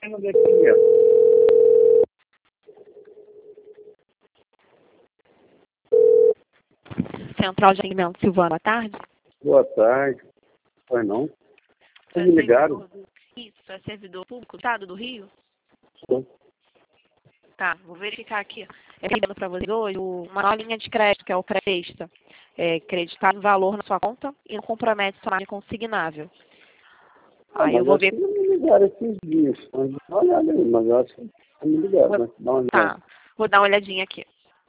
cima daqui, ó. Central de Atendimento Silvana, boa tarde. Boa tarde. Foi não? Vocês me ligaram? Isso, é servidor público do Estado do Rio? Sim. Tá, vou verificar aqui. Ligando para vocês hoje uma nova linha de crédito, que é o Cresta. Creditar um valor na sua conta e não compromete sua margem consignável. Aí eu vou ver. Não me ligaram esses dias. Mas dá uma olhada aí, mas eu acho que não me ligaram, né? Dá uma olhada. Tá, vou dar uma olhadinha aqui.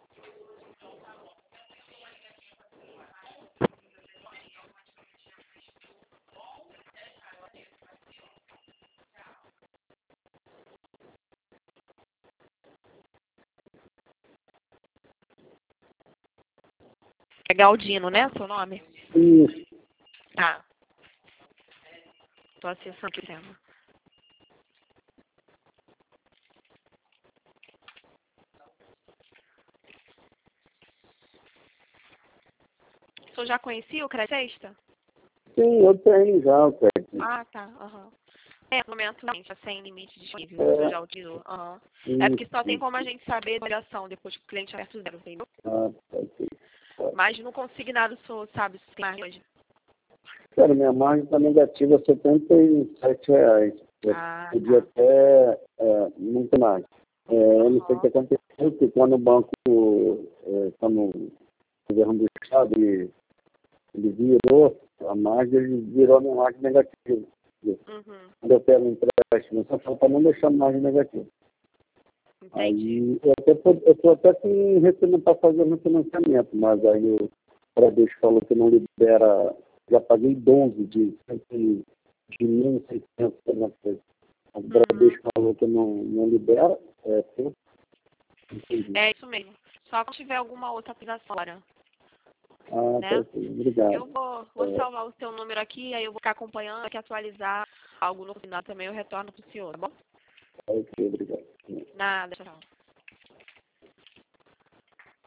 É Galdino, né, seu nome? Isso. Tá. Tô acessando aqui o tema. O senhor já conhecia o Cresta? Sim, eu tenho já o crédito. Ah, tá. Aham. No momento, não, já sem limite disponível. O senhor já utilizou. Aham. É porque só tem como a gente saber da ligação depois que o cliente aperta zero, entendeu? Tá aqui. Mas no consignado, o senhor sabe se tem margem hoje. Cara, minha margem está negativa a R$ 77. Podia Tá. até muito mais. Eu não sei o que aconteceu, porque quando o banco está no governo do Estado, ele virou a margem, ele virou a minha margem negativa. Quando eu pego um empréstimo, só para não deixar a margem negativa. Entendi. Aí eu estou até para fazer refinanciamento, mas aí o Bradesco falou que não libera, já paguei 12 de 1.600, alguma coisa. O Bradesco falou que não libera, entendi. É isso mesmo. Só quando tiver alguma outra aplicação agora. Tá aqui, obrigado. Eu vou salvar o seu número aqui, aí eu vou ficar acompanhando, aqui atualizar algo no final também, eu retorno pro senhor, tá bom? Ok, obrigado. Nada, tchau.